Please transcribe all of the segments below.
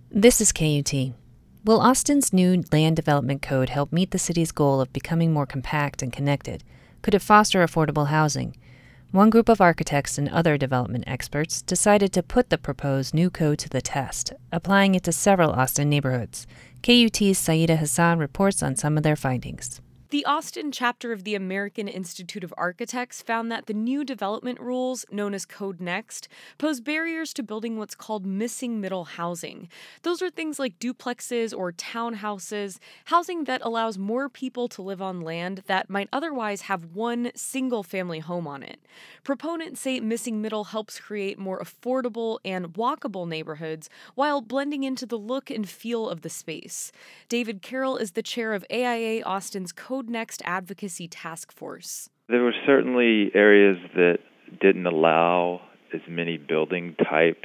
This is KUT. Will Austin's new land development code help meet the city's goal of becoming more compact and connected? Could it foster affordable housing? One group of architects and other development experts decided to put the proposed new code to the test, applying it to several Austin neighborhoods. KUT's Saida Hassan reports on some of their findings. The Austin chapter of the American Institute of Architects found that the new development rules, known as Code Next, pose barriers to building what's called missing middle housing. Those are things like duplexes or townhouses, housing that allows more people to live on land that might otherwise have one single-family home on it. Proponents say missing middle helps create more affordable and walkable neighborhoods while blending into the look and feel of the space. David Carroll is the chair of AIA Austin's Code Next Advocacy Task Force. There were certainly areas that didn't allow as many building types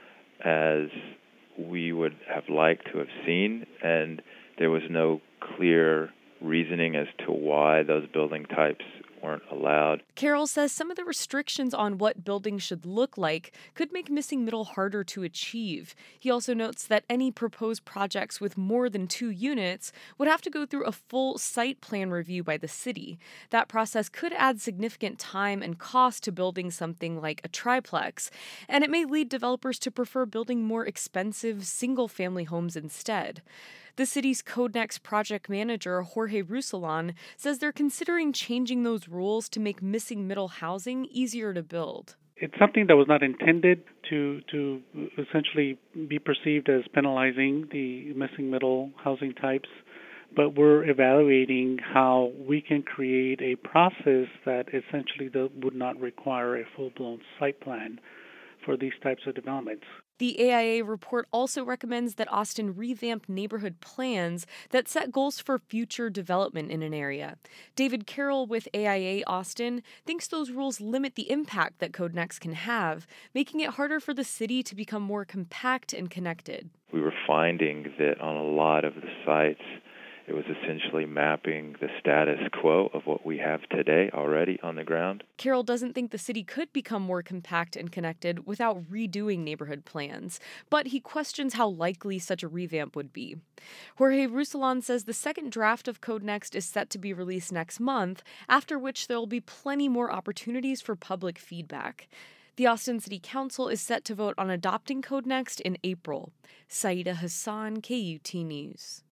as we would have liked to have seen, and there was no clear reasoning as to why those building types weren't allowed. Carroll says some of the restrictions on what buildings should look like could make missing middle harder to achieve. He also notes that any proposed projects with more than 2 units would have to go through a full site plan review by the city. That process could add significant time and cost to building something like a triplex, and it may lead developers to prefer building more expensive single-family homes instead. The city's Code Next project manager, Jorge Rusalan, says they're considering changing those rules to make missing middle housing easier to build. It's something that was not intended to essentially be perceived as penalizing the missing middle housing types, but we're evaluating how we can create a process that essentially would not require a full-blown site plan for these types of developments. The AIA report also recommends that Austin revamp neighborhood plans that set goals for future development in an area. David Carroll with AIA Austin thinks those rules limit the impact that Code Next can have, making it harder for the city to become more compact and connected. We were finding that on a lot of the sites, it was essentially mapping the status quo of what we have today already on the ground. Carroll doesn't think the city could become more compact and connected without redoing neighborhood plans, but he questions how likely such a revamp would be. Jorge Rusalan says the second draft of Code Next is set to be released next month, after which there will be plenty more opportunities for public feedback. The Austin City Council is set to vote on adopting Code Next in April. Saida Hassan, KUT News.